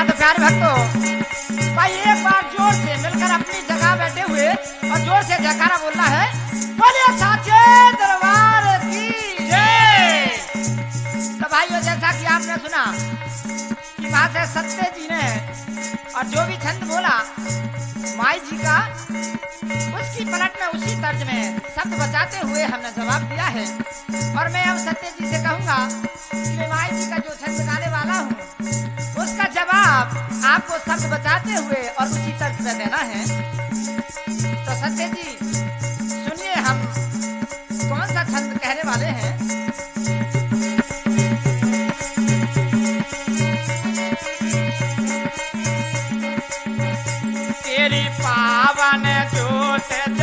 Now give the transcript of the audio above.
हाँ तो प्यारे भक्तों, भाई एक बार जोर से मिलकर अपनी जगह बैठे हुए और जोर से जयकारा बोलना है, बोलिए साचे दरबार की जय। तो भाइयों, जैसा कि आपने सुना कि वहां से सत्य जी ने और जो भी छंद बोला माई जी का, उसकी पलट में उसी तर्ज में शब्द बचाते हुए हमने जवाब दिया है। और मैं अब सत्य जी से कहूंगा कि मैं माई जी का जो छंद गाने वाला हूँ, उसका जवाब आपको शब्द बचाते हुए और उसी तर्ज में देना है। तो सत्य जी सुनिए, हम कौन सा छंद कहने वाले हैं। तेरी पावन ज्योत